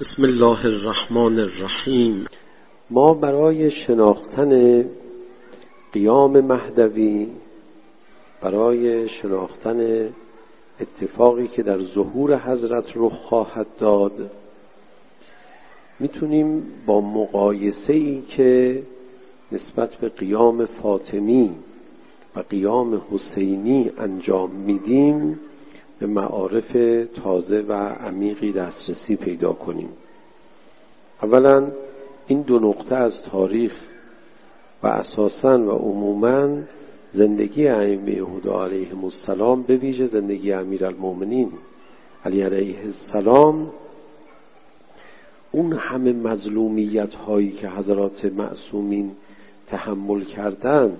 بسم الله الرحمن الرحیم. ما برای شناختن قیام مهدوی، برای شناختن اتفاقی که در ظهور حضرت رخ خواهد داد، میتونیم با مقایسه‌ای که نسبت به قیام فاطمی و قیام حسینی انجام میدیم به معارف تازه و عمیقی دسترسی پیدا کنیم. اولا این دو نقطه از تاریخ و اساساً و عموماً زندگی ائمه هدی علیهم السلام، به ویژه زندگی امیرالمومنین علی علیه السلام، اون همه مظلومیت هایی که حضرات معصومین تحمل کردن،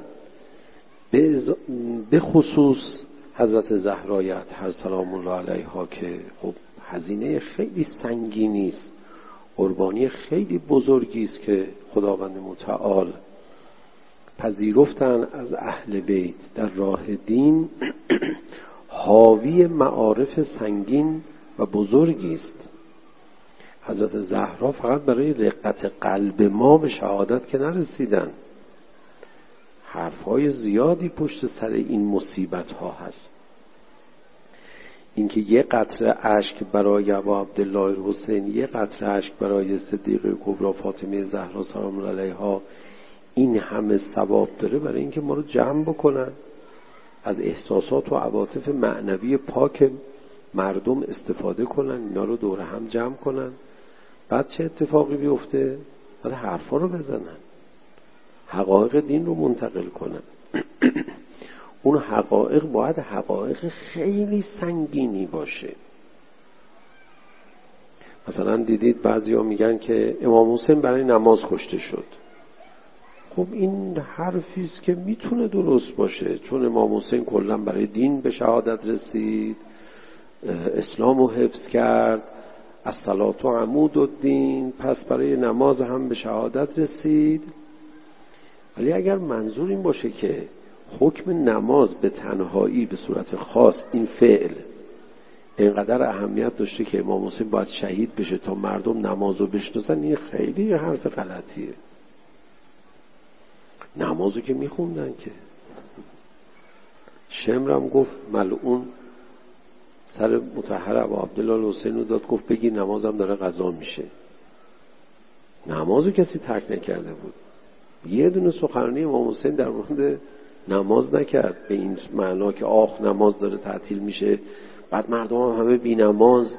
به خصوص حضرت زهرای اطهر سلام الله علیها که خب هزینه خیلی سنگینی است، قربانی خیلی بزرگی است که خداوند متعال پذیرفتن از اهل بیت در راه دین، حاوی معارف سنگین و بزرگی است. حضرت زهرا فقط برای رقت قلب ما به شهادت که نرسیدن، حرفهای زیادی پشت سر این مصیبت ها هست. اینکه یه قطره اشک برای ابا عبدالله الحسین، یه قطره اشک برای صدیقه کبری فاطمه زهرا سلام الله علیها این همه ثواب داره، برای اینکه ما رو جمع بکنن، از احساسات و عواطف معنوی پاک مردم استفاده کنن، اینا رو دور هم جمع کنن. بعد چه اتفاقی بیفته؟ بعد حرفا رو بزنن، حقایق دین رو منتقل کنن. اون حقایق باید حقایق خیلی سنگینی باشه. مثلا دیدید بعضیا میگن که امام حسین برای نماز کشته شد. خب این حرفی است که میتونه درست باشه، چون امام حسین کلا برای دین به شهادت رسید، اسلامو حفظ کرد، الصلاة عمود الدین، پس برای نماز هم به شهادت رسید. ولی اگر منظور این باشه که حکم نماز به تنهایی به صورت خاص این فعل اینقدر اهمیت داشته که امام حسین باید شهید بشه تا مردم نمازو بشناسن، این خیلی حرف غلطیه. نمازو که میخوندن که شمرم گفت ملعون سر مطهر ابا عبدالله الحسین رو داد، گفت بگی نمازم داره قضا میشه. نمازو کسی ترک نکرده بود. یه دونه سخنرانی امام حسین در مورد نماز نکرد به این معنا که آخ نماز داره تعطیل میشه، بعد مردم هم همه بی نماز.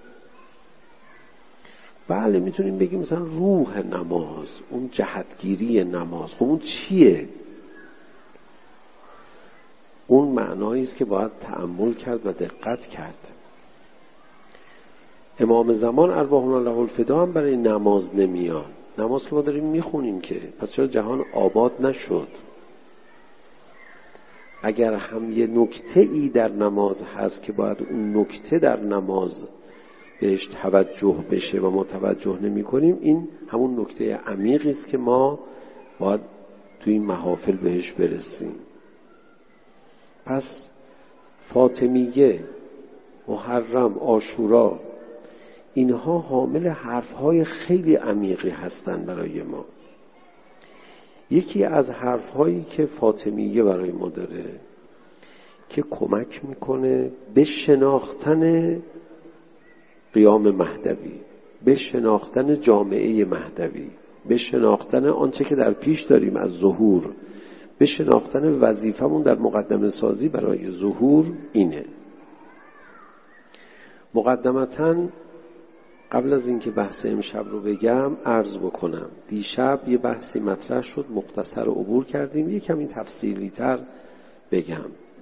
بله میتونیم بگیم مثلا روح نماز، اون جهتگیری نماز، خب اون چیه؟ اون معنایی است که باید تأمل کرد و دقت کرد. امام زمان ارواحنا الله الفدا هم برای نماز نمیان. نماز که ما داریم میخونیم که، پس چرا جهان آباد نشد؟ اگر هم یه نکته ای در نماز هست که باید اون نکته در نماز بهش توجه بشه و ما توجه نمی کنیم، این همون نکته عمیقی است که ما باید توی این محافل بهش برسیم. پس فاطمیه، محرم، عاشورا، اینها حامل حرفهای خیلی عمیقی هستند برای ما. یکی از حرفهایی که فاطمیه برای ما داره که کمک میکنه به شناختن قیام مهدوی، به شناختن جامعه مهدوی، به شناختن آنچه که در پیش داریم از ظهور، به شناختن وظیفمون در مقدمه سازی برای ظهور، اینه. مقدمتاً قبل از اینکه بحث امشب رو بگم عرض بکنم، دیشب یه بحثی مطرح شد، مختصر عبور کردیم، یه کمی تفصیلی تر بگم.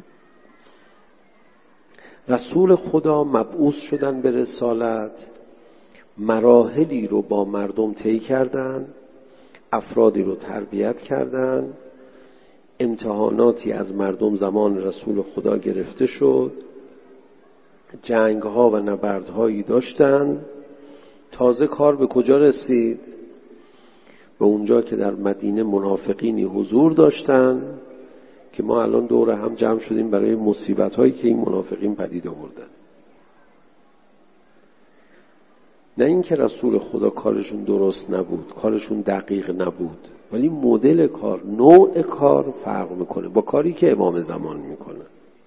رسول خدا مبعوث شدن به رسالت، مراحلی رو با مردم طی کردن، افرادی رو تربیت کردن، امتحاناتی از مردم زمان رسول خدا گرفته شد، جنگ‌ها و نبردهایی داشتن. تازه کار به کجا رسید؟ به اونجا که در مدینه منافقینی حضور داشتن که ما الان دور هم جمع شدیم برای مصیبت‌هایی که این منافقین پدید آوردن. نه اینکه رسول خدا کارشون درست نبود، کارشون دقیق نبود، ولی مدل کار، نوع کار فرق میکنه با کاری که امام زمان میکنه.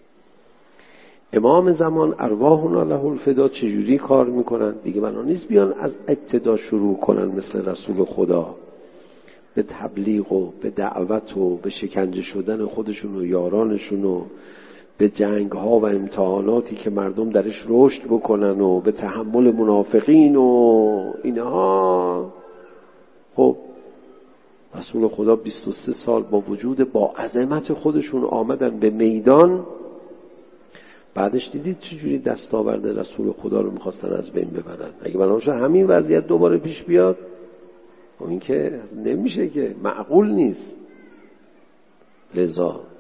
امام زمان ارواحنا له الفدا چجوری کار میکنن؟ دیگه بنا نیست بیان از ابتدا شروع کنن مثل رسول خدا به تبلیغ و به دعوت و به شکنجه شدن خودشون و یارانشون و به جنگ ها و امتحاناتی که مردم درش رشد بکنن و به تحمل منافقین و اینها. خب رسول خدا 23 سال با وجود با عظمت خودشون آمدن به میدان. بعدش دیدید چجوری دستاورد رسول خدا رو میخواستن از بین ببرن. اگه بنابراین همین وضعیت دوباره پیش بیاد، این که نمیشه، که معقول نیست. لذا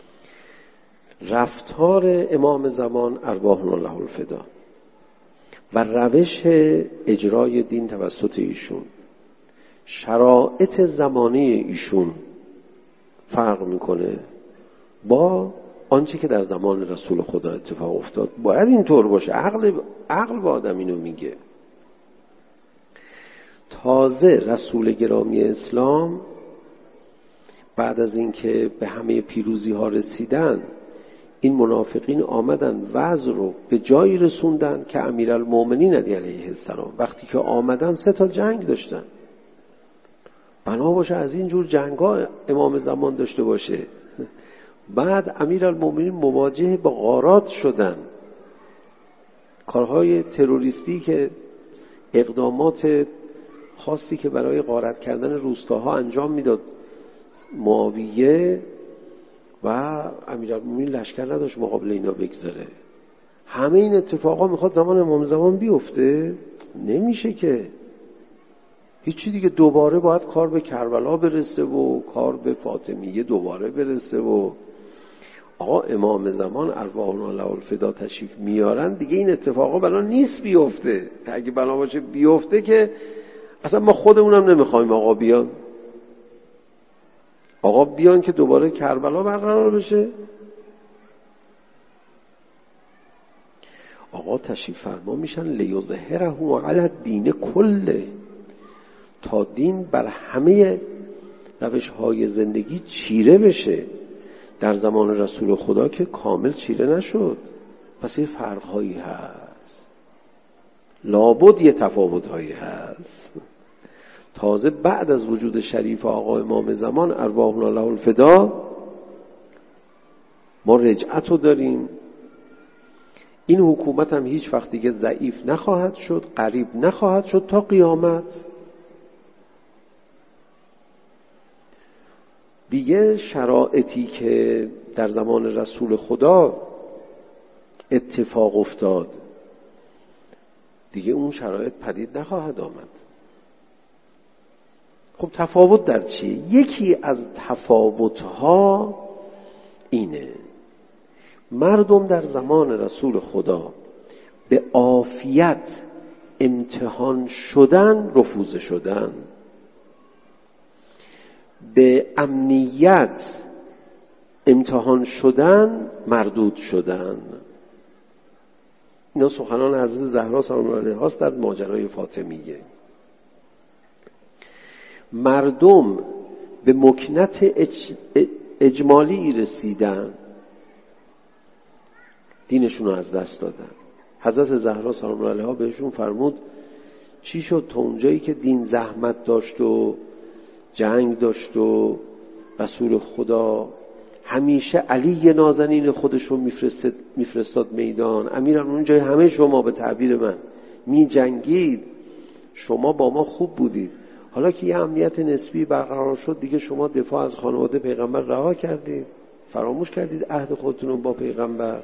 رفتار امام زمان ارواحنا له الفدا و روش اجرای دین توسط ایشون، شرایط زمانی ایشون فرق میکنه با آنچه که در زمان رسول خدا اتفاق افتاد. باید اینطور باشه. عقل با آدم اینو میگه. تازه رسول گرامی اسلام بعد از اینکه به همه پیروزی ها رسیدن، این منافقین آمدن وضع رو به جایی رسوندن که امیرالمومنین علیه السلام وقتی که آمدن 3 جنگ داشتن. بنا باشه از این جور جنگ‌ها امام زمان داشته باشه. بعد امیرالمومنین مواجه با غارات شدن، کارهای تروریستی که اقدامات خاصی که برای غارت کردن روستاها انجام میداد معاویه، و امیرالمومنین لشکر نداشت مقابل اینا بگذاره. همه این اتفاقا میخواد زمان امام زمان بیفته؟ نمیشه که. هیچی دیگه. دوباره باید کار به کربلا برسه و کار به فاطمیه دوباره برسه و آقا امام زمان ارواحنا له الفدا تشریف میارن، دیگه این اتفاقا بنا نیست بیفته. اگه بنا باشه بیفته که اصلا ما خودمونم نمیخوایم آقا بیان که دوباره کربلا برقرار بشه. آقا تشریف فرما میشن لیظهره علی الدین کله، تا دین بر همه روش‌های زندگی چیره بشه. در زمان رسول خدا که کامل چیره نشد. پس یه فرق‌هایی هست، لابد یه تفاوت‌هایی هست. تازه بعد از وجود شریف آقا امام زمان ارواحنا له الفدا ما رجعت رو داریم. این حکومت هم هیچ وقت دیگه ضعیف نخواهد شد، غریب نخواهد شد تا قیامت. دیگه شرایطی که در زمان رسول خدا اتفاق افتاد دیگه اون شرایط پدید نخواهد آمد. خب تفاوت در چیه؟ یکی از تفاوتها اینه: مردم در زمان رسول خدا به عافیت امتحان شدن، رفوزه شدن، به امنیت امتحان شدن، مردود شدن. اینا سخنان حضرت زهرا سلام الله علیها است در ماجرای فاطمیه. مردم به مکنت اجمالی رسیدن، دینشون رو از دست دادن. حضرت زهرا سلام الله علیها بهشون فرمود چی شد تا اونجایی که دین زحمت داشت و جنگ داشت و رسول خدا همیشه علی نازنین خودش رو میفرستاد میدان، امیرالمومنین جای همه شما به تعبیر من می جنگید، شما با ما خوب بودید، حالا که یه امنیت نسبی برقرار شد دیگه شما دفاع از خانواده پیغمبر رها کردید، فراموش کردید عهد خودتون رو با پیغمبر.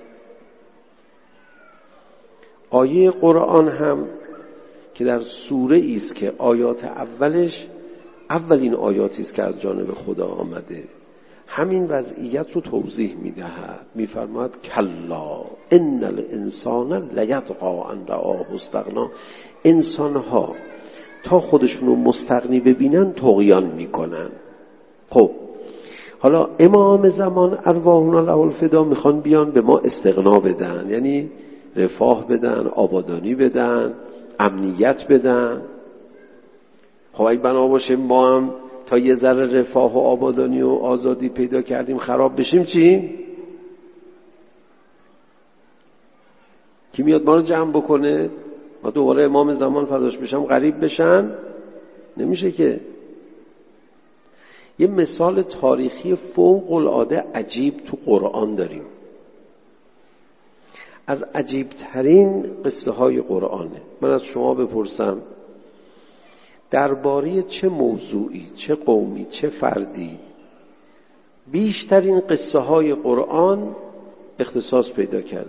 آیه قرآن هم که در سوره ای است که آیات اولش اولین آیاتی است که از جانب خدا آمده، همین وضعیت رو توضیح میدهد. میفرماید کلا ان الانسان لیطغی ان رآه استغنا. انسانها تا خودشون رو مستغنی ببینن طغیان میکنن. خب حالا امام زمان ارواحنا له الفدا میخوان بیان به ما استغنا بدن، یعنی رفاه بدن، آبادانی بدن، امنیت بدن. خب اگه بنا باشه ما هم تا یه ذره رفاه و آبادانی و آزادی پیدا کردیم خراب بشیم چی؟ کی میاد ما رو جمع بکنه؟ ما دوباره امام زمان فداش بشم غریب بشن؟ نمیشه که. یه مثال تاریخی فوق العاده عجیب تو قرآن داریم. از عجیب ترین قصه های قرآنه. من از شما بپرسم درباره چه موضوعی، چه قومی، چه فردی بیشترین قصه های قرآن اختصاص پیدا کرده؟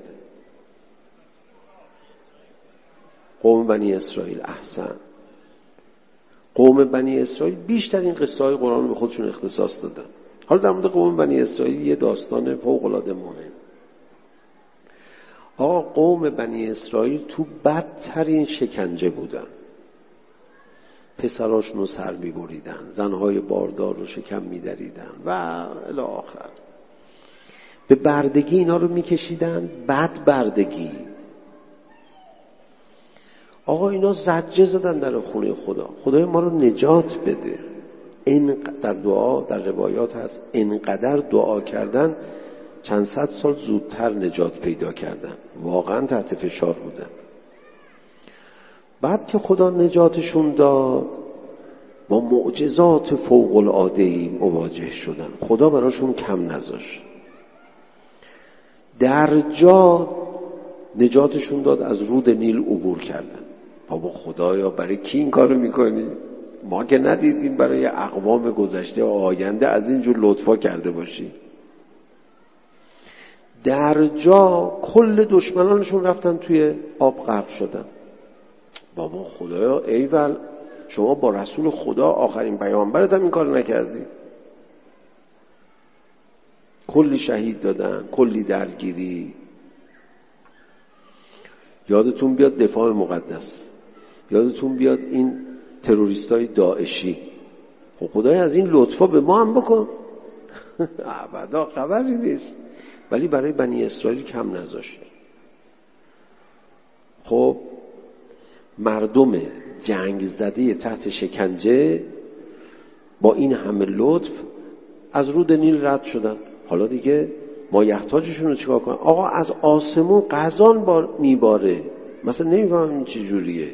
قوم بنی اسرائیل. احسن. قوم بنی اسرائیل بیشترین قصه های قرآن رو به خودشون اختصاص دادن. حالا در مورد قوم بنی اسرائیل یه داستان فوق العاده مهم. آقا قوم بنی اسرائیل تو بدترین شکنجه بودن. پسراشون رو سر می‌بریدن، زنهای باردار رو شکم می‌دریدن و الی آخر. به بردگی اینا رو می‌کشیدن، بد بردگی. آقا اینا زجه زدن در خونه خدا، خدای ما رو نجات بده. این در دعا در روایات هست اینقدر دعا کردن چند صد سال زودتر نجات پیدا کردن. واقعا تحت فشار بودن. بعد که خدا نجاتشون داد با معجزات فوق العاده‌ای مواجه شدن. خدا براشون کم نذاشت. در جا نجاتشون داد، از رود نیل عبور کردن. بابا خدایا برای کی این کارو میکنی؟ ما که ندیدیم برای اقوام گذشته و آینده از اینجور لطفا کرده باشی. در جا کل دشمنانشون رفتن توی آب غرق شدن. بابا خدایا ایول، شما با رسول خدا آخرین پیامبرت هم این کار نکردی؟ کلی شهید دادن، کلی درگیری. یادتون بیاد دفاع مقدس، یادتون بیاد این تروریستای داعشی. خب خدای از این لطفا به ما هم بکن. ابدا خبری نیست. ولی برای بنی اسرائیل کم نذاشت. خب مردم جنگ زده تحت شکنجه با این همه لطف از رود نیل رد شدن. حالا دیگه ما یحتاجشون رو چیکار کنن؟ آقا از آسمون قزان میباره. مثلا نمیفهمم این چه جوریه.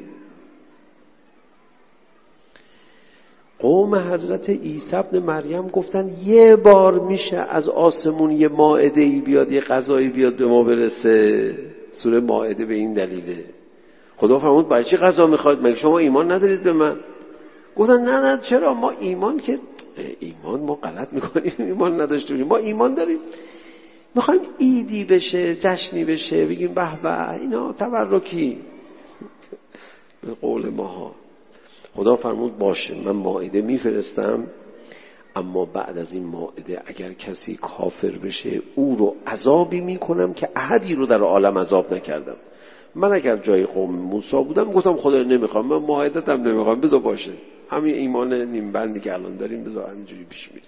قوم حضرت عیسی ابن مریم گفتن یه بار میشه از آسمون یه مائده‌ای بیاد، یه غذایی بیاد به ما برسه. سوره مائده به این دلیله. خدا فرمود برای چی غذا میخواید؟ مگه شما ایمان ندارید به من؟ گفتن نه چرا؟ ما ایمان که ایمان ما غلط میکنیم، ایمان نداشته باشیم. ما ایمان داریم، میخوایم عیدی بشه، جشنی بشه، بگیم به به اینا تبرکی به قول ماها. خدا فرمود باشه من مائده میفرستم، اما بعد از این مائده اگر کسی کافر بشه او رو عذابی میکنم که احدی رو در عالم عذاب نکردم. من اگر جای قوم موسی بودم گفتم خدا نمیخوام، من مائدتم نمیخوام، بذار باشه همین ایمان نیم بندی که الان داریم بذار همینجوری پیش میریم.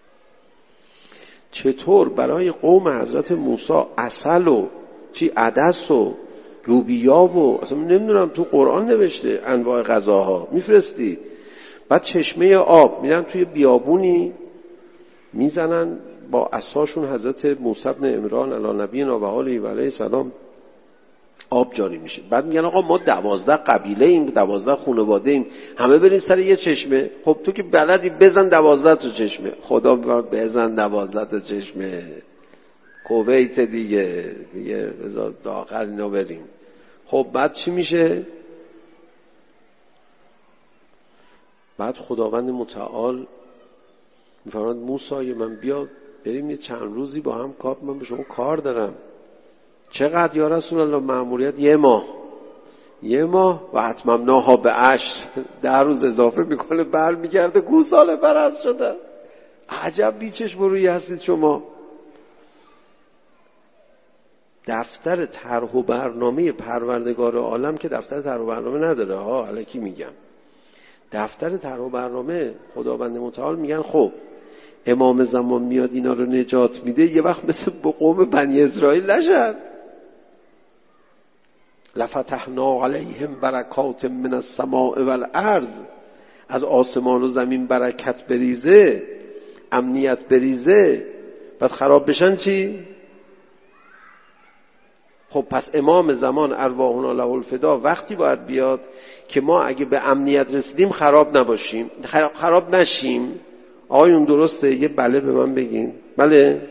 چطور برای قوم حضرت موسی عسل و عدس و لوبیا و اصلا نمیدونم تو قرآن نوشته انواع غذاها میفرستی. بعد چشمه آب میرن توی بیابونی میزنن با عصاشون، حضرت موسی بن عمران علی نبینا و آله و علیه السلام، آب جاری میشه. بعد میگن آقا ما 12 قبیله ایم، 12 خانواده ایم، همه بریم سر یه چشمه. خب تو که بلدی بزن 12 تا چشمه. خدا بزن 12 تا چشمه. کویت دیگه بذار داخل اینا بریم. خب بعد چی میشه؟ بعد خداوند متعال میفرماد موسی من بیا بریم یه چند روزی با هم کار، من به شما کار دارم. چقدر یا رسول الله؟ مأموریت یه ماه و اتممناها به 10 روز اضافه میکنه، برمیگرده گوساله پرست شده. عجب بیچشم روی هستید شما. دفتر طرح و برنامه پروردگار عالم که دفتر طرح و برنامه نداره ها، الکی میگم. دفتر طرح و برنامه خداوند متعال میگن خب امام زمان میاد اینا رو نجات میده، یه وقت مثل با قوم بنی اسرائیل نشن. لفتحنا علیهم برکات من السماء والارض، از آسمان و زمین برکت بریزه، امنیت بریزه، بعد خراب بشن چی؟ خب پس امام زمان ارواحنا له الفدا وقتی باید بیاد که ما اگه به امنیت رسیدیم خراب نباشیم، خراب نشیم. آقایون درسته؟ یه بله به من بگین. بله؟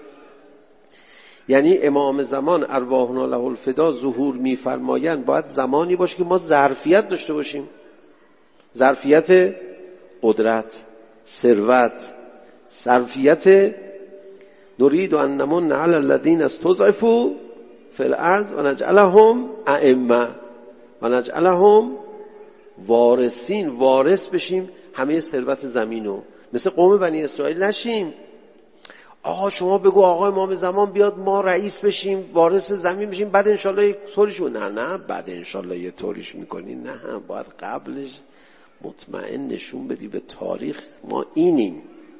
یعنی امام زمان ارواحنا له الفدا ظهور می‌فرمایند باید زمانی باشه که ما ظرفیت داشته باشیم، ظرفیت قدرت، ثروت، ظرفیت نرید ان نمن علی الذین استضعفوا فی الارض و نجعلهم ائمه و نجعلهم وارثین، وارث بشیم همه ثروت زمینو، مثل قوم بنی اسرائیل نشیم. آقا شما بگو آقا امام زمان بیاد ما رئیس بشیم، وارث زمین بشیم، بعد انشالله یک طوریش. نه بعد انشالله یه طوریش میکنی، نه باید قبلش مطمئن نشون بدی به تاریخ ما اینیم.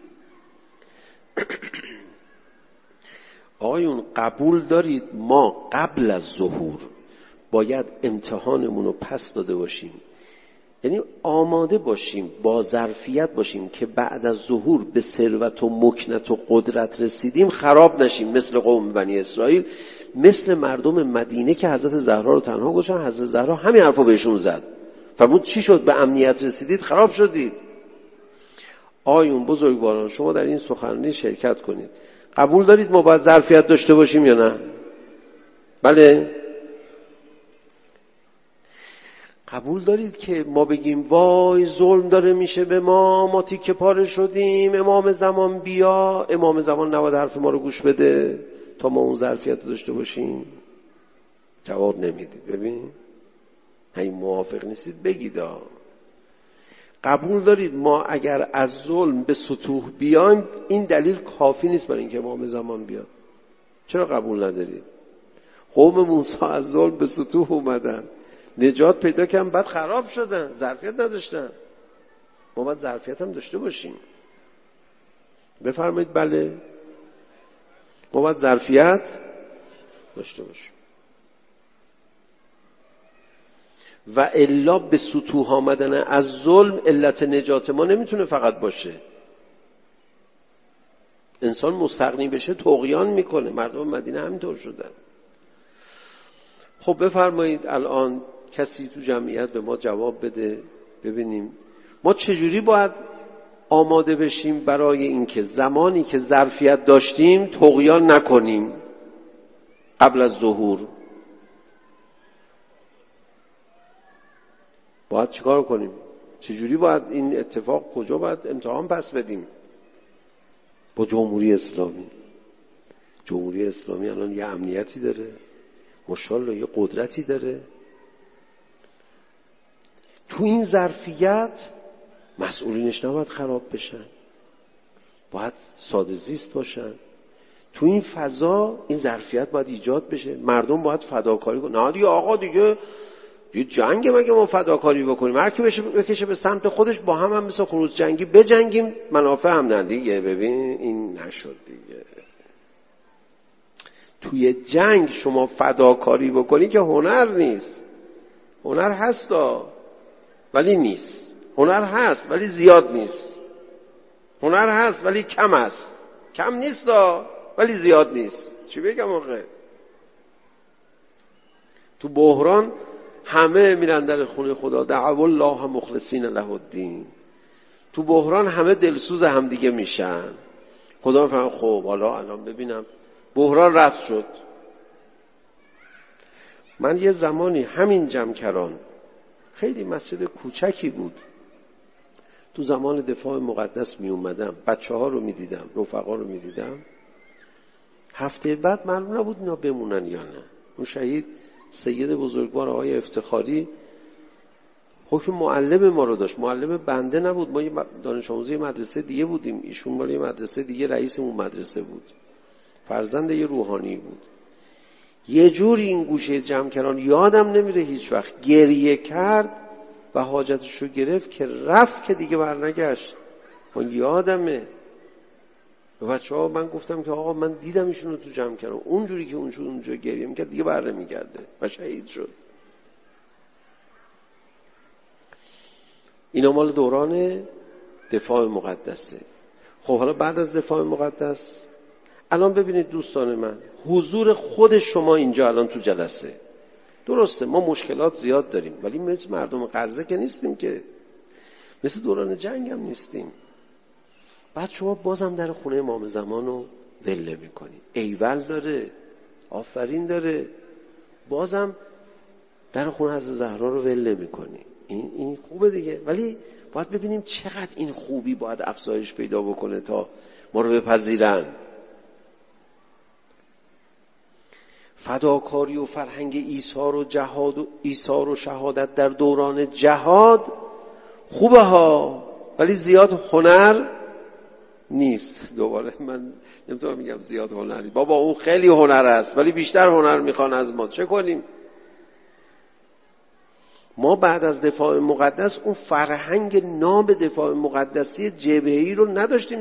آقایون قبول دارید ما قبل از ظهور باید امتحانمون رو پس داده باشیم، یعنی آماده باشیم، با ظرفیت باشیم که بعد از ظهور به ثروت و مکنت و قدرت رسیدیم خراب نشیم، مثل قوم بنی اسرائیل، مثل مردم مدینه که حضرت زهرا رو تنها گذاشتن. حضرت زهرا همین حرفو بهشون زد، فرمود چی شد؟ به امنیت رسیدید خراب شدید. آیون بزرگواران شما در این سخنرانی شرکت کنید. قبول دارید ما باید ظرفیت داشته باشیم یا نه؟ بله؟ قبول دارید که ما بگیم وای ظلم داره میشه به ما تیکه پاره شدیم، امام زمان بیا؟ امام زمان نباید حرف ما رو گوش بده تا ما اون ظرفیت رو داشته باشیم؟ جواب نمیدید. ببین این موافق نیستید بگید. قبول دارید ما اگر از ظلم به سطوح بیایم این دلیل کافی نیست برای اینکه امام زمان بیاد؟ چرا قبول ندارید؟ قوم موسی از ظلم به سطوح اومدن، نجات پیدا کردن، بعد خراب شدن، ظرفیت نداشتن. ما باید ظرفیت هم داشته باشیم. بفرمایید بله، ما باید ظرفیت داشته باشیم و الا به سطوح آمدن از ظلم علت نجات ما نمیتونه فقط باشه. انسان مستغنی بشه طغیان میکنه، مردم مدینه همینطور شدن. خب بفرمایید الان کسی تو جمعیت به ما جواب بده ببینیم ما چجوری باید آماده بشیم برای اینکه زمانی که ظرفیت داشتیم طغیان نکنیم قبل از ظهور. باید چیکار کنیم؟ چجوری باید این اتفاق، کجا باید امتحان پس بدیم؟ با جمهوری اسلامی. جمهوری اسلامی الان یه امنیتی داره، ماشاءالله یه قدرتی داره. تو این ظرفیت مسئولینش نباید خراب بشن، باید ساده زیست باشن. تو این فضا این ظرفیت باید ایجاد بشه، مردم باید فداکاری کنن. نه دیگه آقا دیگه جنگ مگه ما فداکاری بکنیم؟ هر کی بکشه به سمت خودش، با هم مثل خروج جنگی بجنگیم، منافع هم نه دیگه. ببین این نشد دیگه. توی جنگ شما فداکاری بکنی که هنر نیست. هنر هستا ولی نیست، هنر هست ولی زیاد نیست، هنر هست ولی کم است، کم نیست ولی زیاد نیست. چی بگم آخه؟ تو بحران همه میرن در خونه خدا، دعوا الله مخلصین له الدین. تو بحران همه دلسوز همدیگه میشن. خدا فرمان خب حالا الان ببینم بحران رفت شد. من یه زمانی همین جمکران، خیلی مسجد کوچکی بود، تو زمان دفاع مقدس می اومدم، بچه ها رو می دیدم، رفقا رو می دیدم. هفته بعد معلوم نبود اینا بمونن یا نه. اون شهید سید بزرگوار آقای افتخاری حکم معلم ما رو داشت، معلم بنده نبود. ما یه دانش آموزی مدرسه دیگه بودیم، ایشون مال یه مدرسه دیگه رئیس اون مدرسه بود، فرزند یه روحانی بود. یه جوری این گوشه جمکران یادم نمیره هیچ وقت گریه کرد و حاجتش رو گرفت که رفت که دیگه برنگشت. من یادمه. به بچه‌ها من گفتم که آقا من دیدم ایشون رو تو جمکران، اونجوری که اونجا گریه میکرد دیگه بر نمیگرده و شهید شد. اینا مال دوران دفاع مقدسه. خب حالا بعد از دفاع مقدس الان ببینید دوستان من، حضور خود شما اینجا الان تو جلسه، درسته ما مشکلات زیاد داریم ولی مثل مردم غزه که نیستیم، که مثل دوران جنگ هم نیستیم. بعد شما بازم در خونه امام زمان رو ول میکنی، ایول داره، آفرین داره، بازم در خونه حضرت زهرا رو ول نمیکنی. این خوبه دیگه، ولی باید ببینیم چقدر این خوبی باید افزایش پیدا بکنه تا ما رو بپذیرن. فداکاری و فرهنگ ایثار و جهاد و ایثار و شهادت در دوران جهاد خوبه ها، ولی زیاد هنر نیست. دوباره من نمیتونم میگم زیاد هنر نیست، بابا اون خیلی هنر است ولی بیشتر هنر میخوان از ما. چه کنیم؟ ما بعد از دفاع مقدس اون فرهنگ ناب دفاع مقدسی جبهه‌ای رو نداشتیم،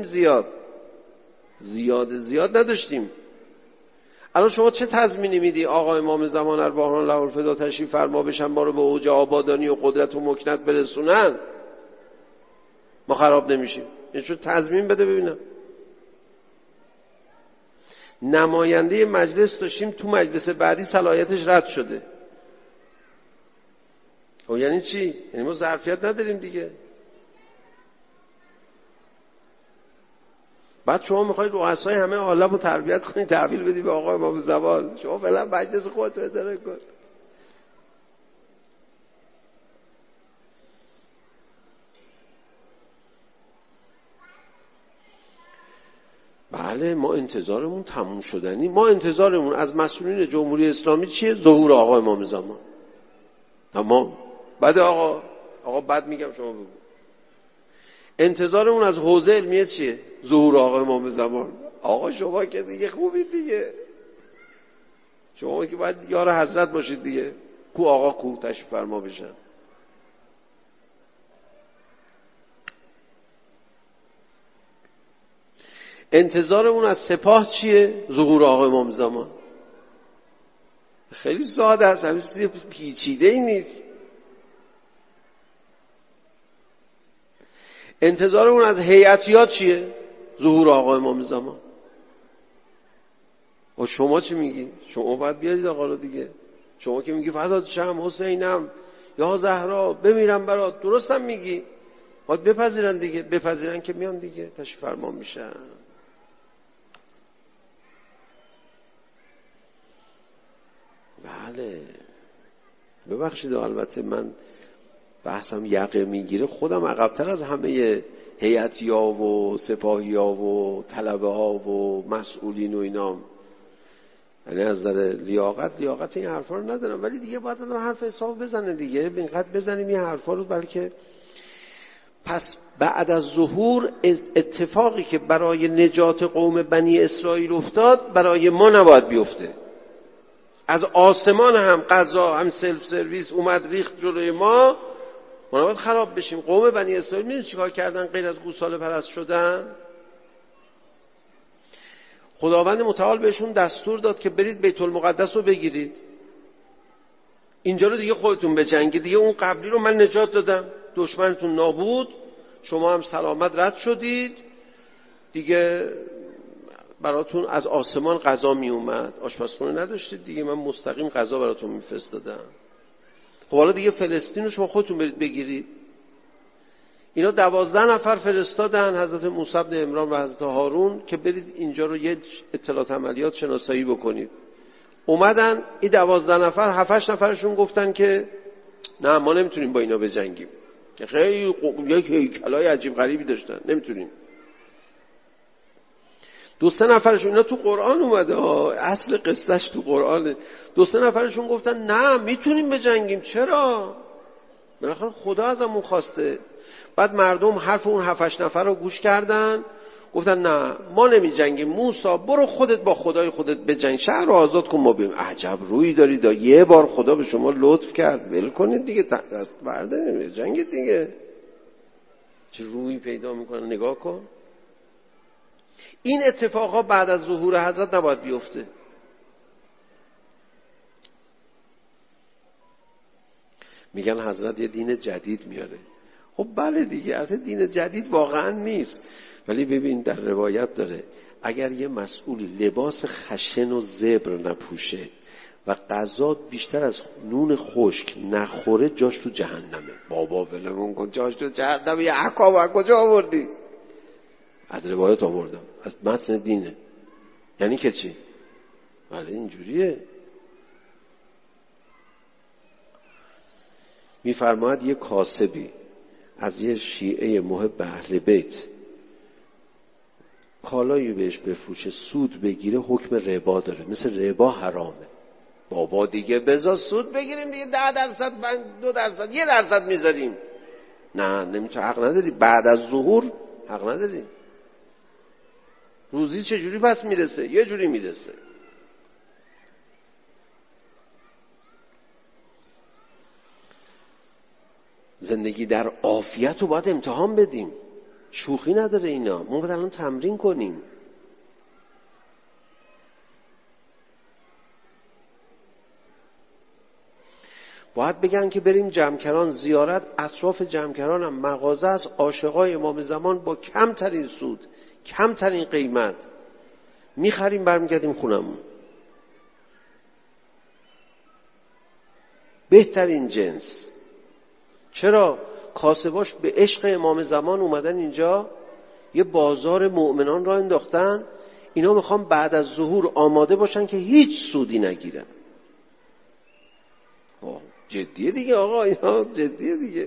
زیاد نداشتیم. الان شما چه تضمینی میدی آقا امام زمان ارواحنا له الفدا تشریف فرما بشن ما رو به اوج آبادانی و قدرت و مکنت برسونن، ما خراب نمیشیم؟ چون تضمین بده ببینم. نماینده مجلس داشتیم، تو مجلس بعدی صلاحیتش رد شده. خب یعنی چی؟ یعنی ما ظرفیت نداریم دیگه. بعد شما میخواید رؤسای همه عالم رو تربیت کنید، تحویل بدی به آقا امام زمان. شما فعلا مجلس خودت رو اداره کن. بله ما انتظارمون تموم شدنی. ما انتظارمون از مسئولین جمهوری اسلامی چیه؟ ظهور آقا امام زمان. تمام. بعد آقا بعد میگم شما بگو. انتظارمون از حوزه علمیه چیه؟ ظهور آقا امام زمان. آقا شما که دیگه خوبید دیگه، شما که باید یار حضرت باشید دیگه. کو آقا کو تشریف فرما بشن. انتظارمون از سپاه چیه؟ ظهور آقا امام زمان. خیلی ساده است، همین چیز پیچیده ای نیست. انتظارمون از هیئتیات چیه؟ ظهور آقا امام زمان. و شما چی میگی؟ شما باید بیارید آقا رو دیگه. شما که میگی فدات شم حسینم یا زهرا بمیرم برات، درستم میگی، باید بپذیرن دیگه. بپذیرن که میان دیگه تشریف فرما میشن. بله ببخشید البته من بحثم یقه میگیره، خودم عقب‌تر از همه هیئتیا و سپاهیا و طلبه ها و مسئولین و اینا، یعنی از نظر لیاقت این حرفا رو ندارم، ولی دیگه باید آدم حرف حساب بزنه دیگه. اینقدر بزنیم این حرفا رو، بلکه پس بعد از ظهور اتفاقی که برای نجات قوم بنی اسرائیل افتاد برای ما نباید بیفته. از آسمان هم قضا هم سلف سرویس اومد ریخت جلوی ما نباید خراب بشیم. قوم بنی اسرائیل میدونی چیکار کردن غیر از گوساله پرست شدن؟ خداوند متعال بهشون دستور داد که برید بیت المقدس رو بگیرید، اینجا رو دیگه خودتون بجنگید، دیگه اون قبلی رو من نجات دادم، دشمنتون نابود، شما هم سلامت رد شدید دیگه، براتون از آسمان غذا می اومد، آشپزخونه نداشتید دیگه، من مستقیم غذا براتون میفرستادم. خب حالا دیگه فلسطین رو شما خودتون برید بگیرید. اینا 12 نفر فرستادن، حضرت موسی بن عمران و حضرت هارون، که برید اینجا رو یه اطلاعات عملیات شناسایی بکنید. اومدن این 12 نفر 7-8 نفرشون گفتن که نه ما نمیتونیم با اینا بجنگیم، خیلی یک هیکلای عجیب غریبی داشتن، نمیتونیم. 2-3 نفرشون، اینا تو قرآن اومده، اصل قصهش تو قرآنه، 2-3 نفرشون گفتن نه میتونیم بجنگیم. چرا؟ بالاخره خدا ازمون خواسته. بعد مردم حرف اون 7-8 نفر رو گوش کردن، گفتن نه ما نمی جنگیم، موسی برو خودت با خدای خودت بجنگ، شهر رو آزاد کن ما بریم. عجب روی دارید، یه بار خدا به شما لطف کرد، ول کنید دیگه، دست برده جنگید دیگه. چه روی پیدا میکنن، نگاه کن. این اتفاقا بعد از ظهور حضرت نباید بیفته. میگن حضرت یه دین جدید میاره. خب بله دیگه، البته دین جدید واقعا نیست، ولی ببین در روایت داره اگر یه مسئولی لباس خشن و زبر نپوشه و غذا بیشتر از نون خشک نخوره جاش تو جهنمه. بابا ولمون کن، جاش تو جهنمه، یه حکام از کجا آوردی؟ از روایت آوردم، از متن دینه. یعنی که چی؟ ولی اینجوریه. میفرماید یه کاسبی از یه شیعه محب اهل بیت کالایی بهش بفروشه سود بگیره، حکم ربا داره، مثل ربا حرامه. بابا دیگه بذار سود بگیریم دیگه، 10%، 2%، 1% میذاریم. نه نمیتونه، حق نداری. بعد از ظهور حق نداری. روزی چجوری پس میرسه؟ یه جوری میرسه. زندگی در عافیت رو باید امتحان بدیم، شوخی نداره اینا. ما باید الان تمرین کنیم. باید بگن که بریم جمکران زیارت، اطراف جمکران هم مغازه است، عاشقای امام زمان با کمترین سود، کمترین قیمت میخریم برمیگردیم خونمون. بهترین جنس. چرا؟ کاسباش به عشق امام زمان اومدن اینجا، یه بازار مؤمنان را انداختن، اینا میخوان بعد از ظهور آماده باشن که هیچ سودی نگیرن. جدیه دیگه آقا، اینا جدیه دیگه.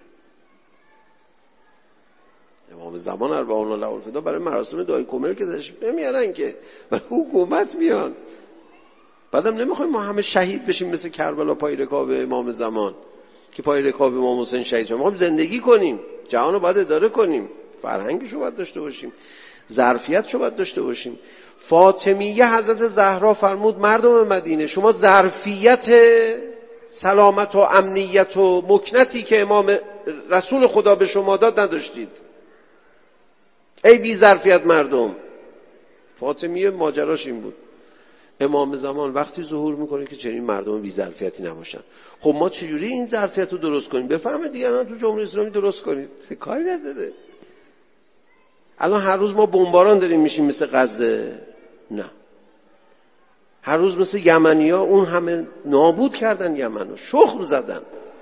امام زمان اربعون الله الفدا برای مراسم دعای کمر که تشریف نمیارن که، برای حکومت میان. بعدم نمیخوایم ما همه شهید بشیم مثل کربلا پای رکاب امام زمان که پای رکاب امام حسین شهید شدن. ما زندگی کنیم، جهانو باید اداره کنیم، فرهنگشو باید داشته باشیم، ظرفیتشو باید داشته باشیم. فاطمیه حضرت زهرا فرمود مردم مدینه شما ظرفیت سلامت و امنیت و مکنتی که امام رسول خدا به شما داد نداشتید. ای بی ظرفیت مردم. فاطمیه ماجراش این بود. امام زمان وقتی ظهور میکنه که چنین مردم بی ظرفیتی نباشن. خب ما چجوری این ظرفیت رو درست کنیم؟ بفهمید دیگران تو جمهوری اسلامی درست کنید، کاری نداره. الان هر روز ما بمباران داریم میشیم مثل غزه؟ نه. هر روز مثل یمنی‌ها اون همه نابود کردن یمنو، شخم زدن؟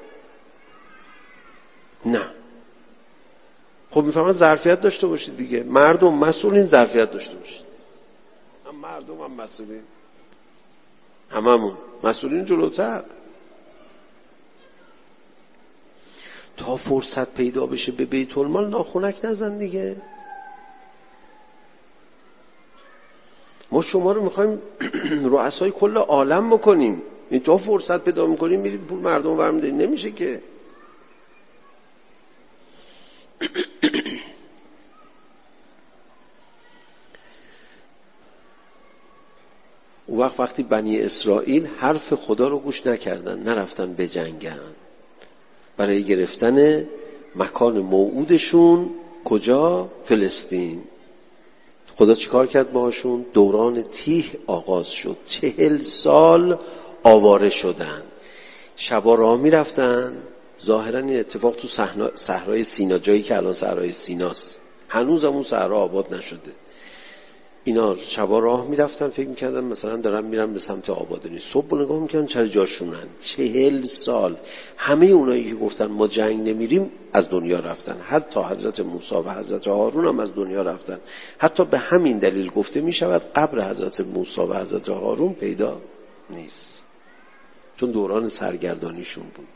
نه. خب میفهمن ظرفیت داشته باشید دیگه. مردم مسئولین، ظرفیت داشته باشید. هم مردم هم مسئولین، هممون مسئولین جلوتر. تا فرصت پیدا بشه به بیت المال ناخنک نزن دیگه. ما شما رو میخوایم رؤسای کل عالم بکنیم، این تا فرصت پیدا میکنیم میرید پول مردم برم دارید، نمیشه که. اون وقتی بنی اسرائیل حرف خدا رو گوش نکردن، نرفتن بجنگن برای گرفتن مکان موعودشون، کجا؟ فلسطین. خدا چیکار کرد باهاشون؟ دوران تیه آغاز شد. 40 سال آواره شدن، شبا راه می رفتن. ظاهرا این اتفاق تو صحرای سینا، جایی که الان صحرای سیناست، هنوز هم اون صحرا آباد نشده. اینا شبا راه می رفتن، فکر می کردن مثلا دارن میرن به سمت آبادانی. صبح نگاه می کردن چرا جاشونن. 40 سال همه اونایی که گفتن ما جنگ نمیریم از دنیا رفتن. حتی حضرت موسی و حضرت هارون هم از دنیا رفتن. حتی به همین دلیل گفته می شود قبر حضرت موسی و حضرت هارون پیدا نیست، چون دوران سرگردانیشون بود.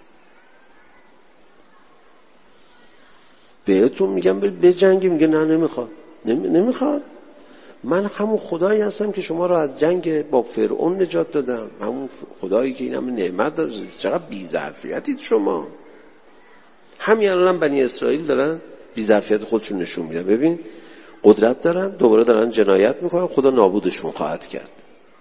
بهتون میگم به جنگ، میگه نه نمیخواد. نمیخواد. من همون خدایی هستم که شما را از جنگ با فرعون نجات دادم، همون خدایی که این همه نعمت داره. چقدر بی‌ظرفیتید شما. همین الان بنی اسرائیل دارن بی‌ظرفیت خودشون نشون میدن. ببین قدرت دارن، دوباره دارن جنایت میکنن، خدا نابودشون خواهد کرد.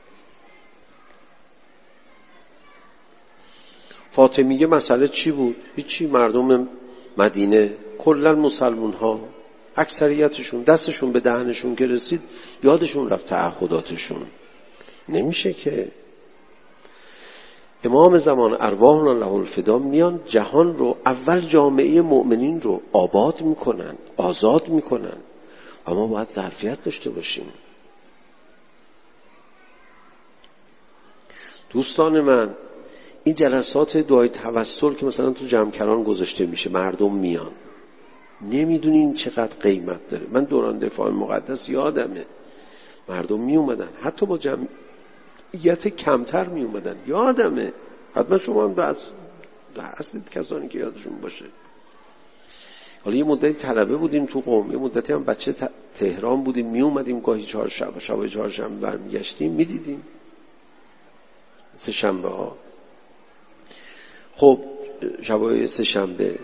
فاطمیه مسئله چی بود؟ هیچی. مردم مدینه کلا مسلمون ها اکثریتشون دستشون به دهنشون که رسید یادشون رفت تعهداتشون. نمیشه که. امام زمان ارواحنا له الفدا میان جهان رو، اول جامعه مؤمنین رو آباد میکنن، آزاد میکنن و ما باید ظرفیت داشته باشیم. دوستان من، این جلسات دعای توسل که مثلا تو جمکران گذاشته میشه، مردم میان، نمیدونین چقدر قیمت داره. من دوران دفاع مقدس یادمه مردم می اومدن، حتی با جمعیت کمتر می اومدن، یادمه. حتما شما هم هستید کسانی که یادشون باشه. حالا یه مدتی طلبه بودیم تو قم، یه مدتی هم بچه تهران بودیم، می اومدیم گاهی شب چهارشنبه برمیگشتیم، می دیدیم سه شنبه ها. خب شبای سه شنبه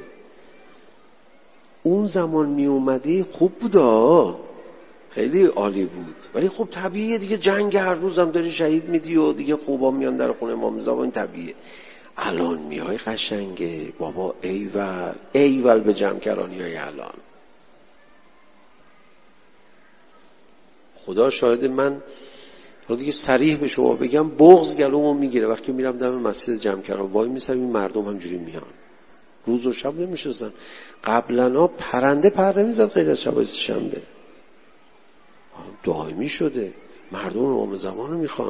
اون زمان می اومدی خوب بودا، خیلی عالی بود. ولی خب طبیعیه دیگه، جنگ هر روزم داری شهید میدی و دیگه خوبا میان در خونه امام زمان، طبیعیه. الان میای قشنگه بابا، ایول به جمکرانی های الان. خدا شاهد، من دیگه صریح به شما بگم بغض گلومو میگیره وقتی میرم دم مسجد جمکران وای میسم، این مردم همجوری میان روز و شب نمیشستن. قبلا پرنده پر نمیزد غیر از شبای شنبه، دائمی شده. مردم امام زمان رو میخوان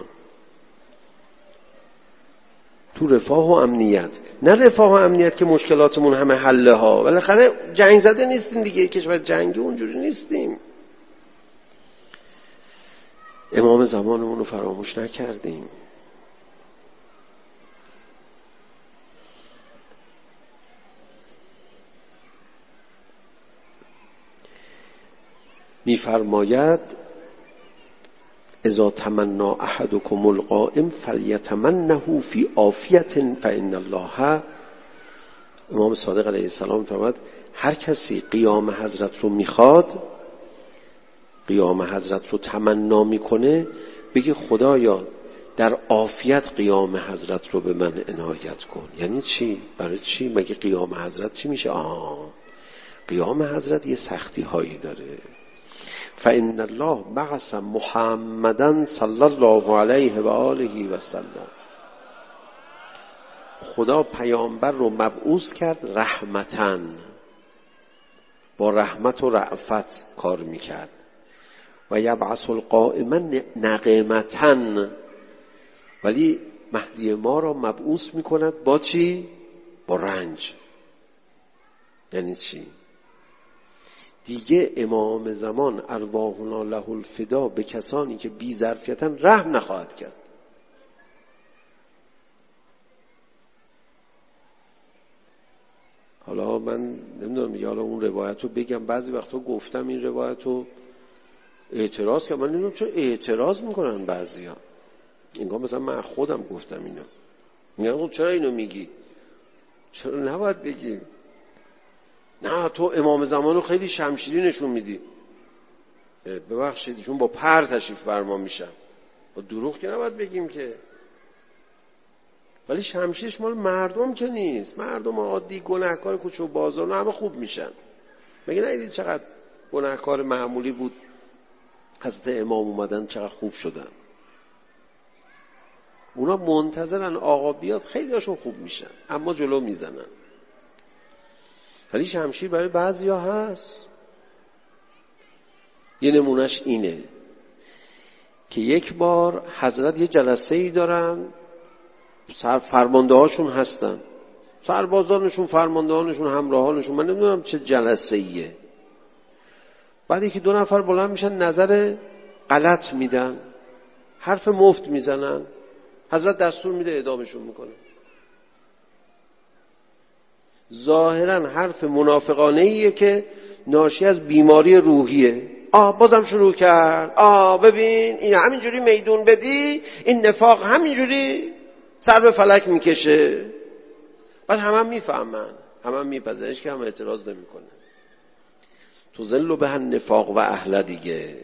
تو رفاه و امنیت. نه رفاه و امنیت که مشکلاتمون همه حله ها، بالاخره جنگ زده نیستیم دیگه، کشور جنگی اونجوری نیستیم. امام زمانمون رو فراموش نکردیم. میفرماید اذا تمنا احدکم القائم فلیتمنه فی عافیة فان الله. امام صادق علیه السلام فرمود هر کسی قیام حضرت رو میخواد، قیام حضرت رو تمنا میکنه، بگه خدایا در عافیت قیام حضرت رو به من عنایت کن. یعنی چی؟ برای چی؟ مگه قیام حضرت چی میشه؟ قیام حضرت یه سختی هایی داره. فإن الله بعث محمدا صلی الله علیه و آله و سلم. خدا پیامبر رو مبعوث کرد رحمتاً، با رحمت و رأفت کار میکرد. و یبعث القائم نقمتاً، ولی مهدی ما را مبعوث میکند با چی؟ با رنج. یعنی چی؟ دیگه امام زمان ارواحنا له الفدا به کسانی که بی ظرفیتن رحم نخواهد کرد. حالا من نمیدونم یا اون روایت رو بگم، بعضی وقتا گفتم این روایت رو اعتراض که من نمیدونم چرا اعتراض میکنن بعضیا، انگار مثلا من خودم گفتم اینو، میگن چرا اینو میگی، چرا نباید بگی، نه تو امام زمان رو خیلی شمشیری نشون میدی. ببخشید چون با پر تشریف فرما میشن، با دروغ که نباید بگیم که. ولی شمشیرش مال مردم که نیست، مردم عادی گناهکار کوچه و بازار همه خوب میشن. مگه ندیدید چقدر گناهکار معمولی بود حضرت امام اومدن چقدر خوب شدن؟ اونا منتظرن آقا بیاد، خیلی هاشون خوب میشن اما جلو میزنن. ولی شمشیر برای بعضیا هست. یه نمونهش اینه که یک بار حضرت یه جلسه ای دارن، فرمانده هاشون هستن، سربازانشون، فرماندهانشون، همراهانشون، من نمیدونم چه جلسه ایه. بعد یکی دو نفر بلند میشن نظر غلط میدن، حرف مفت میزنن، حضرت دستور میده اعدامشون میکنه. ظاهرا حرف منافقانه ایه که ناشی از بیماری روحیه. بازم شروع کرد، ببین این همینجوری میدون بدی، این نفاق همینجوری سر به فلک میکشه. بعد همه میفهمن، همه میپذیرن که هم اعتراض نمیکنه. تو ذل به نفاق و اهل دیگه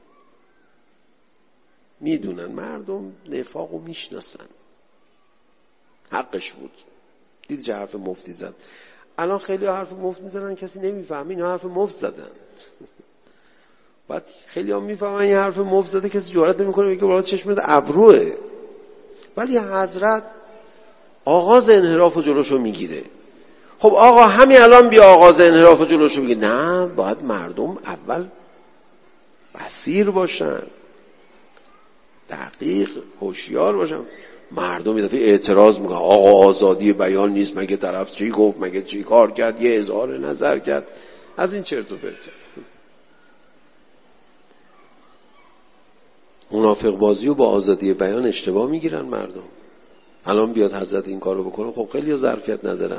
میدونن، مردم نفاقو میشناسن، حقش بود. دید چه حرف مفتی زد. الان خیلی حرف مفت میزنن کسی نمیفهمه اینا حرف مفت زدن. بعد خیلی هم میفهمن این حرف مفت زده، کسی جرئت نمیکنه بگه بالا چشمت ابروه. ولی حضرت آغاز انحراف و جلوشو میگیره. خب آقا همین الان بیا آغاز انحراف و جلوشو بگیر. نه، باید مردم اول بصیر باشن، دقیق، هوشیار باشن. مردم یه دفعه اعتراض میکنن آقا آزادی بیان نیست، مگه طرف چی گفت، مگه چی کار کرد، یه اظهار نظر کرد، از این چرت و پرت. منافق بازی و با آزادی بیان اشتباه میگیرن مردم. الان بیاد حضرت این کارو بکنه، خب خیلی ظرفیت ندارن.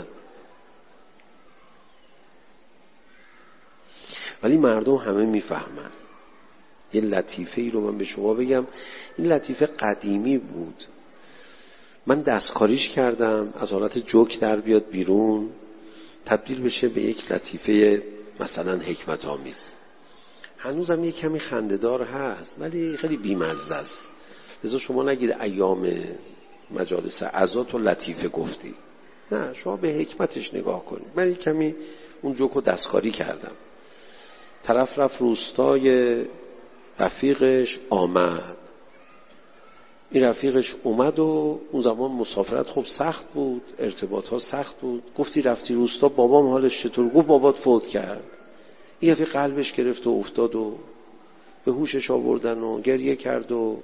ولی مردم همه میفهمن. یه لطیفه ای رو من به شما بگم، این لطیفه قدیمی بود، من دستکاریش کردم از حالت جوک در بیاد بیرون، تبدیل بشه به یک لطیفه مثلا حکمت آمیز. هنوزم یک کمی خنده‌دار هست ولی خیلی بی‌مزه است. لذا شما نگید ایام مجالس عزا تو لطیفه گفتی، نه، شما به حکمتش نگاه کنید. من یک کمی اون جوکو دستکاری کردم. طرف رفت روستای رفیقش آمد، این رفیقش اومد و اون زمان مسافرت خب سخت بود، ارتباط ها سخت بود. گفتی رفتی روستا بابام حالش چطور؟ گفت بابات فوت کرد. این رفیق قلبش گرفت و افتاد و به هوشش آوردن و گریه کرد و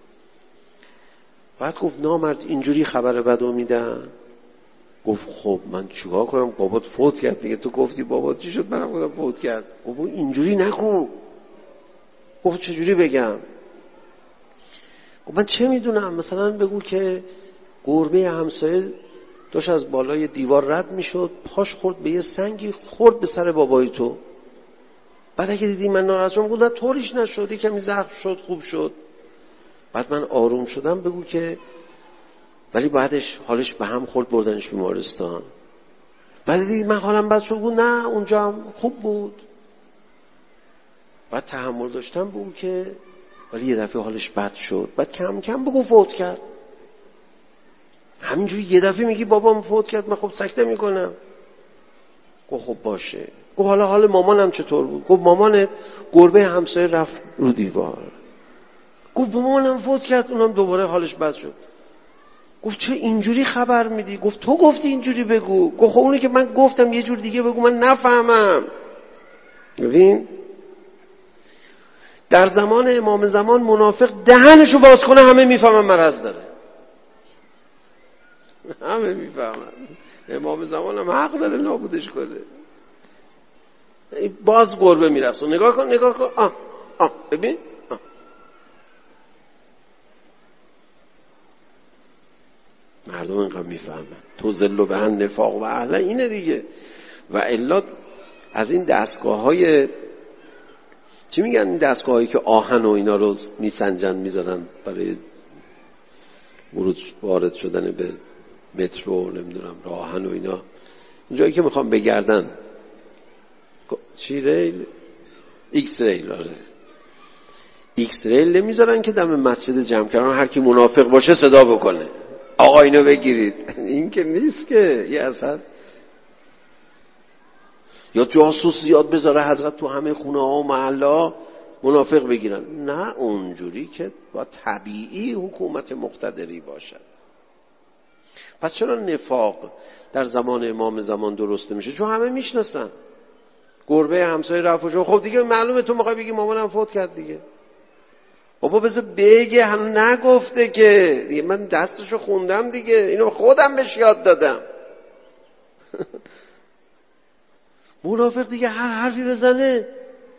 بعد گفت نامرد اینجوری خبر بدو میدن. گفت خب من چیکار کنم، بابات فوت کرد دیگه، تو گفتی بابات چی شد، منم گفتم فوت کرد. گفت اینجوری نگو. گفت چجوری بگم؟ گفت من چه میدونم، مثلا بگو که گربه همسایه داشت از بالای دیوار رد میشد، پاش خورد به یه سنگی، خورد به سر بابای تو، بعد اگه دیدی من ناراحت شدم گفت طوریش نشد، کمی زخم شد خوب شد. بعد من آروم شدم بگو که ولی بعدش حالش به هم خورد بردنش بیمارستان. بعد دیدی من حالم بد شد، گفت نه اونجا هم خوب بود. بعد تحمل داشتم بگو که ولی یه دفعه حالش بد شد، بعد کم کم بگو فوت کرد. همینجوری یه دفعه میگی بابام فوت کرد من خب سکته میکنم. گفت خب باشه. گفت حال مامانم چطور بود؟ گفت مامانت گربه همسایه رفت رو دیوار. گفت مامانم فوت کرد، اونم دوباره حالش بد شد. گفت چه اینجوری خبر میدی؟ گفت تو گفتی اینجوری بگو. گفت خب اونی که من گفتم یه جور دیگه بگو، من نفهمم. ببین در زمان امام زمان منافق دهنشو باز کنه همه میفهمن مرض داره، همه میفهمن. امام زمان هم حق داره نابودش کنه. باز گربه میرفت و نگاه کن ببین مردم اینقدر میفهمن. تو ذل به هم نفاق و اهل اینه دیگه. و الا از این دستگاه های چی میگن، این دستگاه هایی که آهن و اینا رو میسنجن میذارن برای ورود وارد شدن به مترو، نمیدونم راهن و اینا، اونجایی که میخوام بگردن چی ریل، ایکس ریل، ایکس ریل نمیذارن که دم مسجد جمع کردن هر کی منافق باشه صدا بکنه آقا اینو بگیرید. این که نیست که یه اصلا. یا جاسوس زیاد بذاره حضرت تو همه خونه ها و محله ها منافق بگیرن. نه اونجوری که با طبیعی حکومت مقتدری باشد. پس چرا نفاق در زمان امام زمان درسته میشه؟ چون همه میشناسن گربه همسایه رفت. خب دیگه معلومه تو میخوای بگی مامانم فوت کرد دیگه. بابا بذار بگه، هم نگفته که دیگه، من دستشو خوندم دیگه، اینو خودم بهش یاد دادم. منافق دیگه هر حرفی بزنه.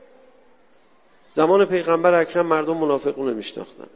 زمان پیغمبر اکرم مردم منافقون نمیشناختن،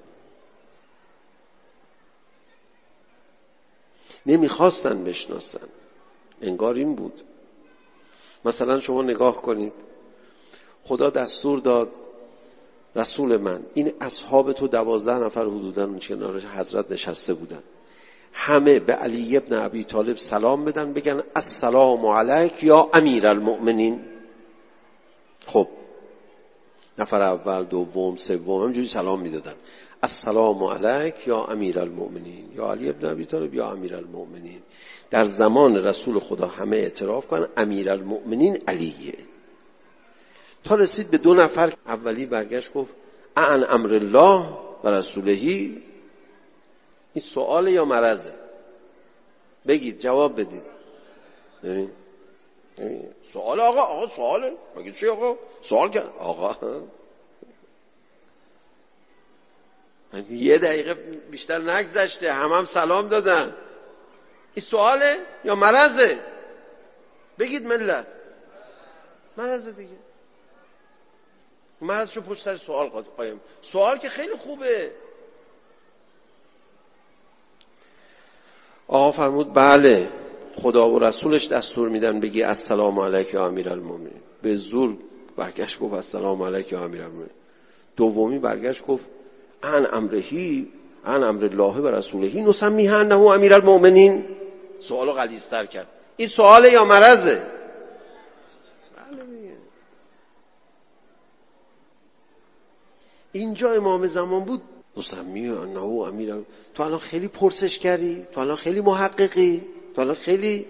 نمیخواستن بشناسن، انگار این بود. مثلا شما نگاه کنید، خدا دستور داد رسول من این اصحاب تو 12 نفر حدوداً اون کنار حضرت نشسته بودن، همه به علی ابن ابی طالب سلام بدن، بگن السلام علیک یا امیر المؤمنین. خب نفر اول، دوم، سوم همینجوری سلام میدادن، السلام علیک یا امیر المؤمنین، یا علی ابن ابی طالب یا امیر المؤمنین. در زمان رسول خدا همه اعتراف کنن امیر المؤمنین علیه. تا رسید به 2 نفر، اولی برگشت گفت عن امر الله و رسولهی. این سوال یا مرضه؟ بگید، جواب بدید. سوال آقا سواله مگه چی آقا؟ سوال کرد آقا. یه دقیقه بیشتر نگذشته هم سلام دادن. این سواله یا مرضه؟ بگید ملت. مرضه دیگه. مرضشو پشت سر سوال قایم. سوال که خیلی خوبه. آقا فرمود بله خدا و رسولش دستور میدن بگی السلام علیک یا امیرالمومنین. به زور برگشت گفت السلام علیک یا امیرالمومنین. دومی برگشت گفت ان امرهی ان امر الله و رسولهی نسمیه انه امیرالمومنین. سوالو غلیظ‌تر کرد. این سواله یا مرضه؟ بله میگه. اینجا امام زمان بود نسمیه انه امیرالمومنین. تو الان خیلی پرسش کردی، تو الان خیلی محققی، تو الان خیلی.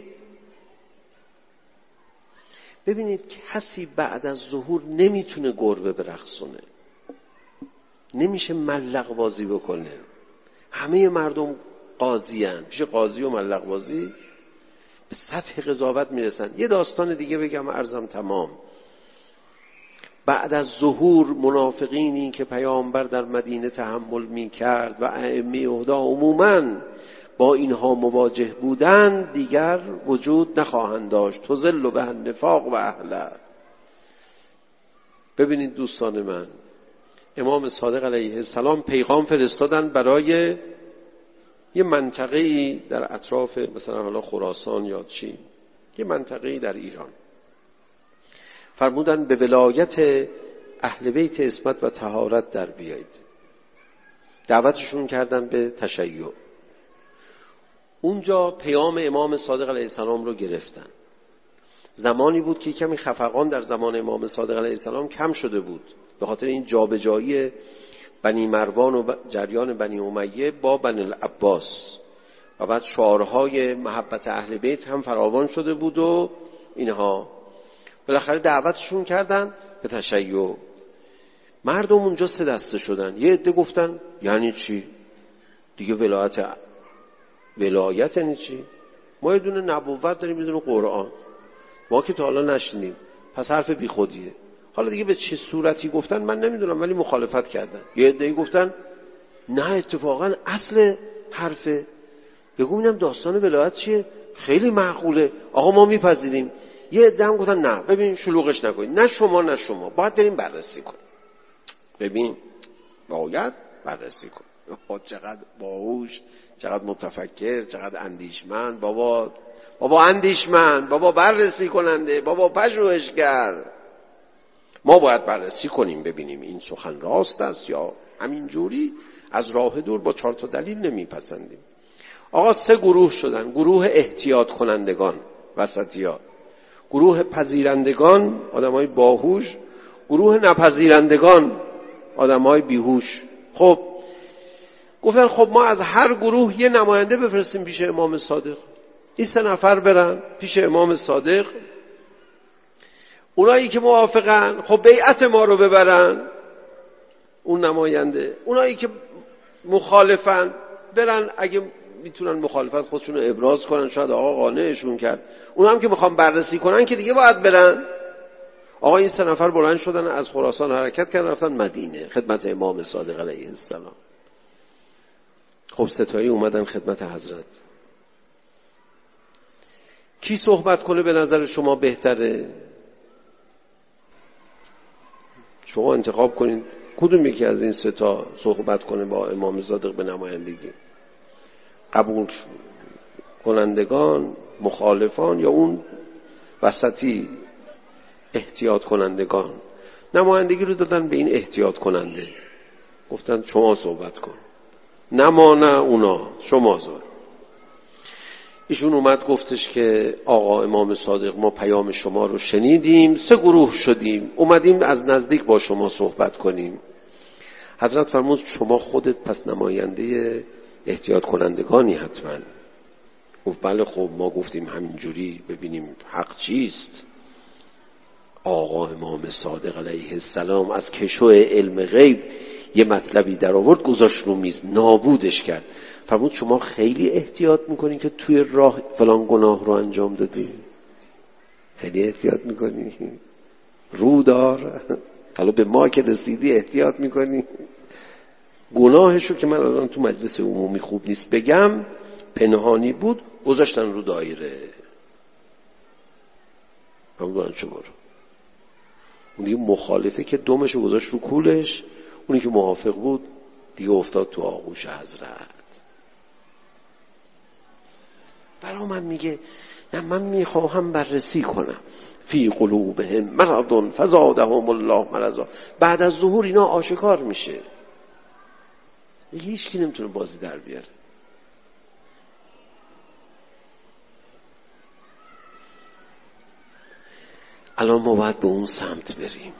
ببینید کسی بعد از ظهور نمیتونه گربه برقصونه، نمیشه ملق بازی بکنه. همه مردم قاضی هن. پیش قاضی و ملق بازی به سطح قضاوت میرسن. یه داستان دیگه بگم عرضم تمام. بعد از ظهور منافقینی که پیامبر در مدینه تحمل میکرد و ائمه هدا عموماً با اینها مواجه بودند دیگر وجود نخواهند داشت. تذل به النفاق و اهله. ببینید دوستان من، امام صادق علیه السلام پیغام فرستادن برای یه منطقه‌ای در اطراف مثلا حالا خراسان یا چی، یه منطقه‌ای در ایران. فرمودن به ولایت اهل بیت عصمت و طهارت در بیایید. دعوتشون کردن به تشیع. اونجا پیام امام صادق علیه السلام رو گرفتن. زمانی بود که کمی خفقان در زمان امام صادق علیه السلام کم شده بود به خاطر این جابجایی بنی مروان و جریان بنی امیه با بنی العباس و بعد شعارهای محبت اهل بیت هم فراوان شده بود و اینها. بالاخره دعوتشون کردن به تشیع. مردم اونجا سه دسته شدن. یه عده گفتن یعنی چی؟ دیگه ولایت یعنی چی؟ ما یه دونه نبوت داریم، یه دونه قرآن، ما که تا حالا نشنیدیم، پس حرف بی خودیه. حالا دیگه به چه صورتی گفتن من نمیدونم، ولی مخالفت کردن. یه عده‌ای گفتن نه اتفاقا اصل حرفه، بگو ببینم داستان ولایت چیه، خیلی معقوله، آقا ما میپذیریم. یه عده هم گفتن نه ببین شلوغش نکنید، نه شما باید بریم بررسی کنیم. ببین باید بررسی کنیم. چقدر باهوش، چقدر متفکر، چقدر اندیشمند. بابا اندیشمند، بابا بررسی کننده، بابا پژوهشگر. ما باید بررسی کنیم ببینیم این سخن راست است یا همینجوری از راه دور با 4 تا دلیل نمیپسندیم. آقا 3 گروه شدن. گروه احتیاط کنندگان وسطی‌ها، گروه پذیرندگان آدمای باهوش، گروه نپذیرندگان آدمای بیهوش. خب گفتن خب ما از هر گروه یه نماینده بفرستیم پیش امام صادق. این 3 نفر برن پیش امام صادق. اونایی که موافقن خب بیعت ما رو ببرن، اون نماینده. اونایی که مخالفن برن، اگه میتونن مخالفت خودشون رو ابراز کنن، شاید آقا قانعشون کرد. اونا هم که میخوان بررسی کنن که دیگه باید برن. آقا این 3 نفر بلند شدن از خراسان حرکت کردن رفتن مدینه خدمت امام صادق علیه السلام. خب 3 تایی اومدن خدمت حضرت. کی صحبت کنه به نظر شما بهتره؟ شما انتخاب کنید کدوم یکی از این 3 تا صحبت کنه با امام صادق به نمایندگی. قبول کنندگان، مخالفان، یا اون وسطی احتیاط کنندگان. نمایندگی رو دادن به این احتیاط کننده، گفتن شما صحبت کن. نه اونا، شما صحبت. ایشون اومد گفتش که آقا امام صادق ما پیام شما رو شنیدیم، 3 گروه شدیم، اومدیم از نزدیک با شما صحبت کنیم. حضرت فرمود شما خودت پس نماینده احتیاط کنندگانی حتما. گفت بله خب ما گفتیم همینجوری ببینیم حق چیست. آقا امام صادق علیه السلام از کشو علم غیب یه مطلبی در آورد گذاشت رو میز، نابودش کرد. فرمود شما خیلی احتیاط میکنین که توی راه فلان گناه رو انجام دادی؟ خیلی احتیاط میکنی؟ رو دار، حالا به ما که رسیدی احتیاط میکنی؟ گناهشو که من الان تو مجلس عمومی خوب نیست بگم، پنهانی بود، گذاشتن رو دایره. همون چه برو. اون دیگه مخالفه که دمشو گذاشت رو کولش، اونی که موافق بود دیگه افتاد تو آغوش حضرت. برا من میگه نه، من میخواهم بررسی کنم. فی قلوبهم مرض فزادهم الله مرضا. بعد از ظهور اینا آشکار میشه، هیچ کی نمیتونه بازی در بیاره. الان ما باید به اون سمت بریم.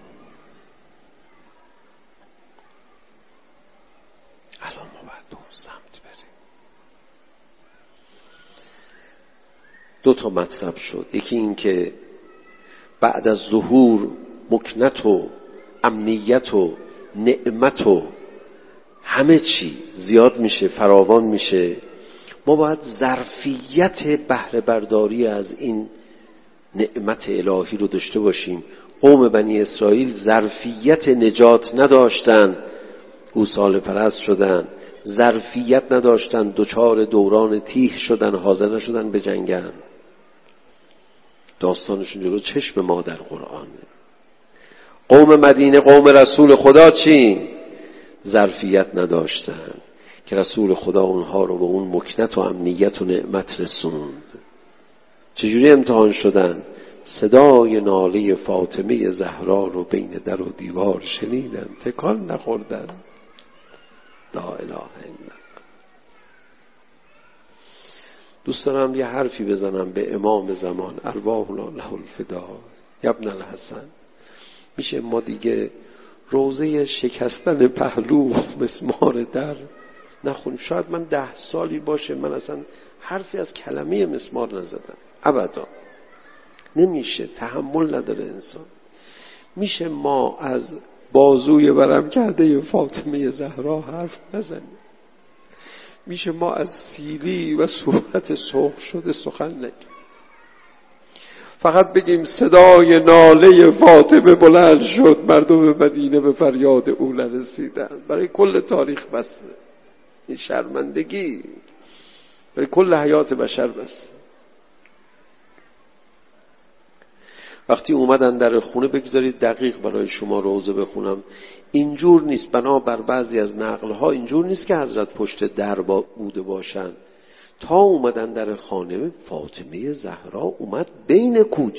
دو تا مطلب شد. یکی این که بعد از ظهور مکنت و امنیت و نعمت و همه چی زیاد میشه، فراوان میشه. ما باید ظرفیت بهره برداری از این نعمت الهی رو داشته باشیم. قوم بنی اسرائیل ظرفیت نجات نداشتن، گوساله پرست شدن. ظرفیت نداشتن، دچار دوران تیه شدن، حاضر نشدن به جنگن. داستانشون جلو چشم ما در قرآن. قوم مدینه، قوم رسول خدا چی؟ ظرفیت نداشتن که رسول خدا اونها رو به اون مکنت و امنیت و نعمت رسوند. چجوری امتحان شدن؟ صدای ناله فاطمه زهرا رو بین در و دیوار شنیدن، تکان نخوردن. لا اله الا الله. دوست دارم یه حرفی بزنم به امام زمان ارواحنا له الفدا. ابن الحسن، میشه ما دیگه روزه شکستن پهلو مسمار در نخونیم؟ شاید من 10 سالی باشه من اصلا حرفی از کلمه مسمار نزدم، ابدا. نمیشه، تحمل نداره انسان. میشه ما از بازوی ورم کرده فاطمه زهرا حرف نزنیم؟ میشه ما از سیلی و صورت سرخ شده سخن نگیم؟ فقط بگیم صدای ناله فاطمه بلند شد، مردم مدینه به فریاد او نرسیدن. برای کل تاریخ بسه این شرمندگی، برای کل حیات بشر بسه. وقتی اومدن در خونه، بگذارید دقیق برای شما روزه بخونم، اینجور نیست. بنا بر بعضی از نقلها اینجور نیست که حضرت پشت در بوده باشن. تا اومدن در خانه، فاطمه زهرا اومد بین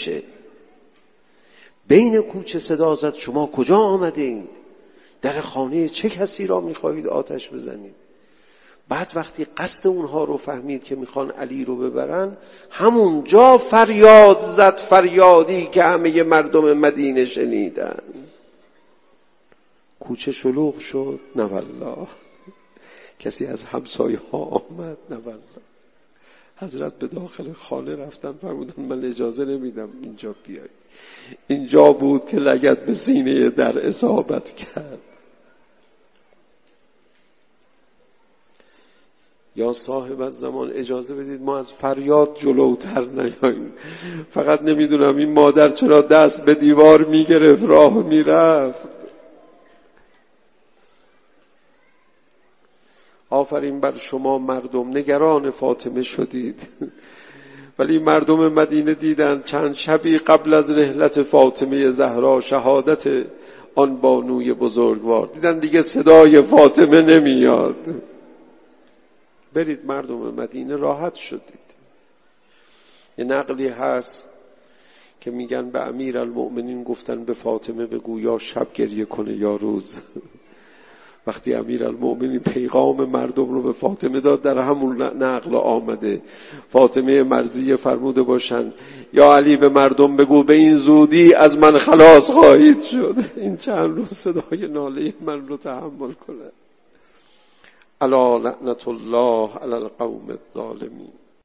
کوچه صدا زد شما کجا آمده اید؟ در خانه چه کسی را میخواهید آتش بزنید؟ بعد وقتی قصد اونها رو فهمید که میخوان علی رو ببرن، همونجا فریاد زد، فریادی که همه مردم مدینه شنیدن. کوچه شلوغ شد، نه والله. کسی از همسایه ها آمد، نه والله. حضرت به داخل خانه رفتن، فرمودن من اجازه نمیدم اینجا بیاید. اینجا بود که لگد به سینه در اصابت کرد. یا صاحب از زمان اجازه بدید ما از فریاد جلوتر نیاییم. فقط نمیدونم این مادر چرا دست به دیوار میگرفت راه میرفت. آفرین بر شما مردم، نگران فاطمه شدید، ولی مردم مدینه دیدن چند شبی قبل از رحلت فاطمه زهرا، شهادت آن بانوی بزرگوار، دیدن دیگه صدای فاطمه نمیاد. برید مردم مدینه راحت شدید. یه نقلی هست که میگن به امیرالمؤمنین گفتن به فاطمه بگو یا شب گریه کنه یا روز. وقتی امیرالمؤمنین پیغام مردم رو به فاطمه داد، در همون نقل آمده فاطمه مرضیه فرموده باشن یا علی به مردم بگو به این زودی از من خلاص خواهید شد. این چند روز صدای ناله من رو تحمل کنه. الا لعنت الله علی القوم الظالمین.